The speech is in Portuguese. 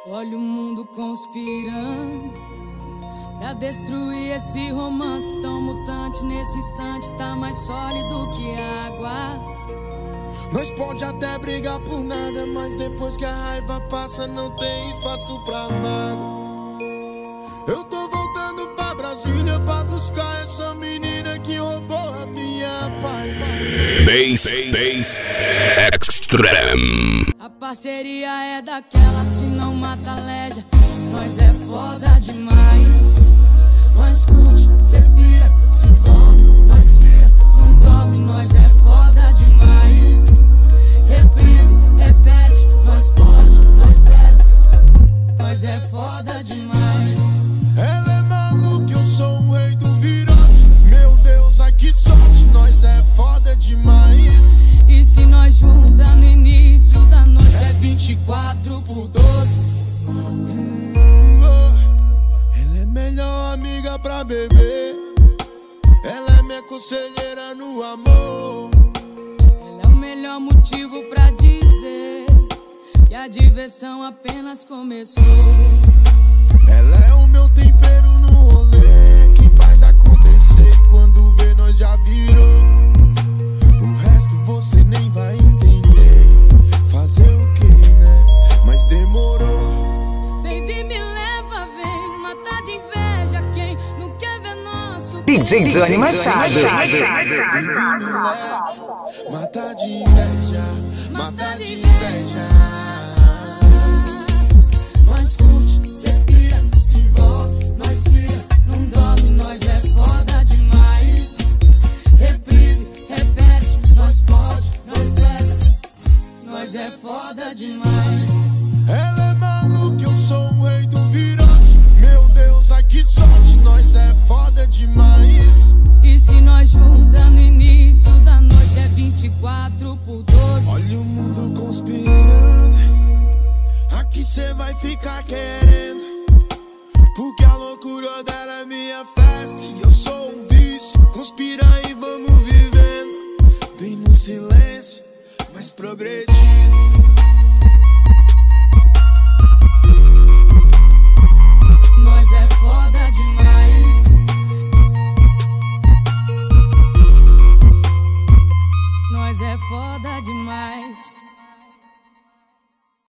Olha o mundo conspirando pra destruir esse romance tão mutante. Nesse instante tá mais sólido que água. Nós pode até brigar por nada, mas depois que a raiva passa não tem espaço pra nada. Eu tô voltando pra Brasília pra buscar essa menina que roubou a minha paz. Bass Extreme. A parceria é daquela, se não mata leja. Nós é foda demais. Nós curte, cê pira, se envolve, nós vira, não dorme, nós é foda demais. Reprise, repete, nós pode, nós pede, nós é foda demais. Ela é maluca, eu sou o rei do virote. Meu Deus, ai que sorte, nós é foda demais. E se nós junta no início da noite é 24 por 12. Ela é melhor amiga pra beber. Ela é minha conselheira no amor. Ela é o melhor motivo pra dizer que a diversão apenas começou. Ela é o meu tempero no rolê, que faz acontecer e quando vê nós já virou. O resto você nem vai entender. Fazer o que, né? Mas demorou. Baby, me leva, vem matar de inveja quem não quer ver nosso DJ Johnny Machado. Baby, me leva, matar de inveja, matar de inveja. Nós curte, cê pira, se envolve, nós vira, não dorme, nós é foda demais. Reprise, repete, nós pode, nós pega, nós é foda demais. Ela é maluca, eu sou o rei do virote. Meu Deus, ai que sorte, nós é foda demais. E se nós junta no início da noite é 24 por 12. Olha o mundo conspirando, aqui cê vai ficar querendo, porque a loucura dela é minha festa e eu sou um vício. Conspira e vamos vivendo, bem no silêncio, mas progredindo.